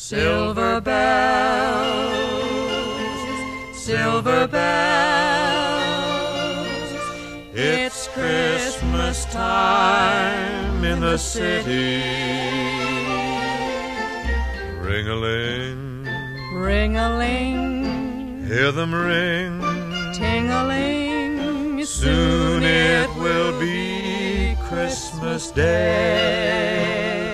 Silver bells, silver bells, it's Christmas time in the city. Ring-a-ling, ring-a-ling, hear them ring. Ting-a-ling, soon it will be Christmas Day.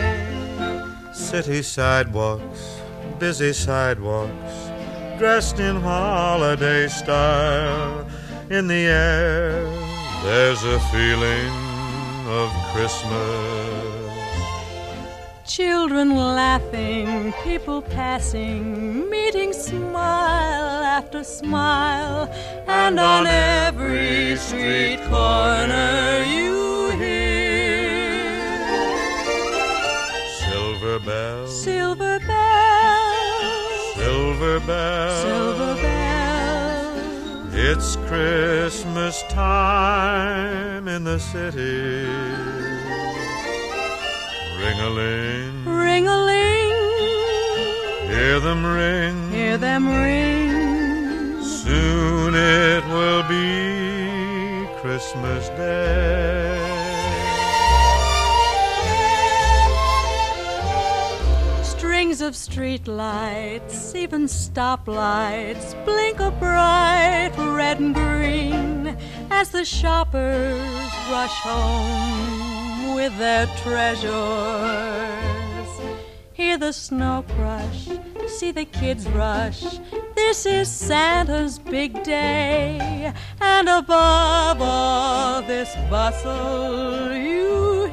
City sidewalks, busy sidewalks, dressed in holiday style. In the air, there's a feeling of Christmas. Children laughing, people passing, meeting smile after smile, and on every street corner you hear silver bells, silver bells, silver bells, silver bells. It's Christmas time in the city. Ring-a-ling, ring-a-ling, hear them ring, hear them ring. Soon it will be Christmas Day. Strings of street lights, even stoplights, blink a bright red and green as the shoppers rush home with their treasures. Hear the snow crush, see the kids rush. This is Santa's big day, and above all this bustle you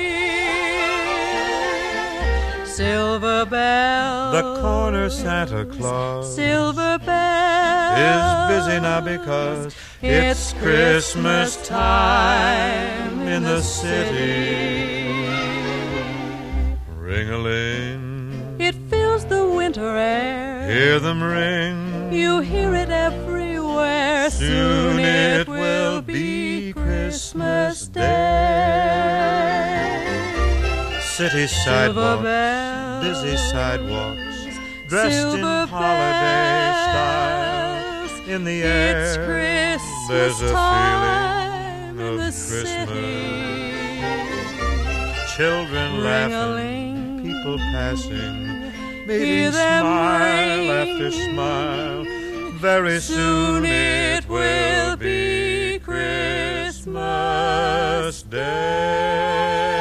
hear silver bells. The corner Santa Claus, silver bells, is busy now because it's Christmas time in the city. Ring-a-ling, it fills the winter air. hear them ring. You hear it everywhere. Soon it will be Christmas Day. City sidewalks, busy sidewalks, dressed in holiday style. In the air, it's Christmas there's a time feeling of in the Christmas. city. Children laughing, Ring-a-ling, people passing, hear meeting them smile ring. after smile. Very soon it will be Christmas Day.